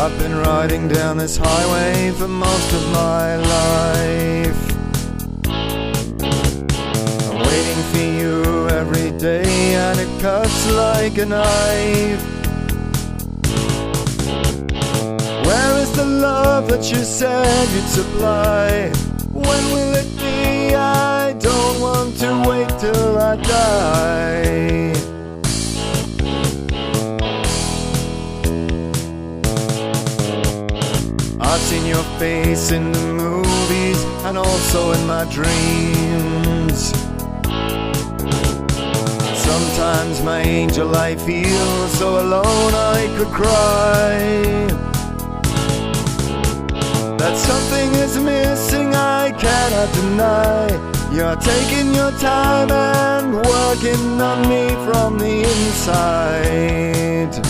I've been riding down this highway for most of my life. I'm waiting for you every day and it cuts like a knife. Where is the love that you said you'd supply? When will it be? I don't want to wait till I die. I've seen your face in the movies and also in my dreams. Sometimes, my angel, I feel so alone I could cry. That something is missing, I cannot deny. You're taking your time and working on me from the inside.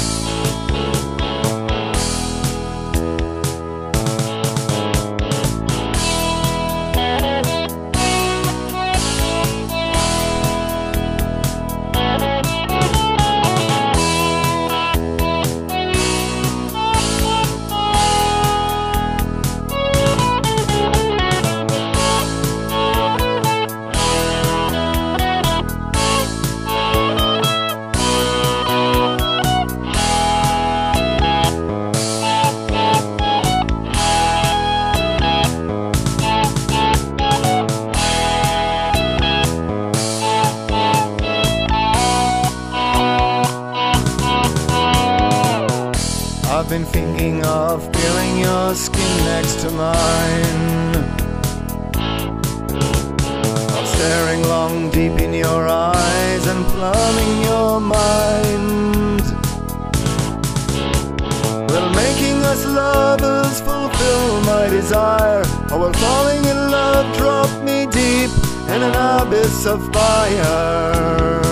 I've been thinking of feeling your skin next to mine, of staring long deep in your eyes and plumbing your mind. Will making us lovers fulfill my desire, or will falling in love drop me deep in an abyss of fire?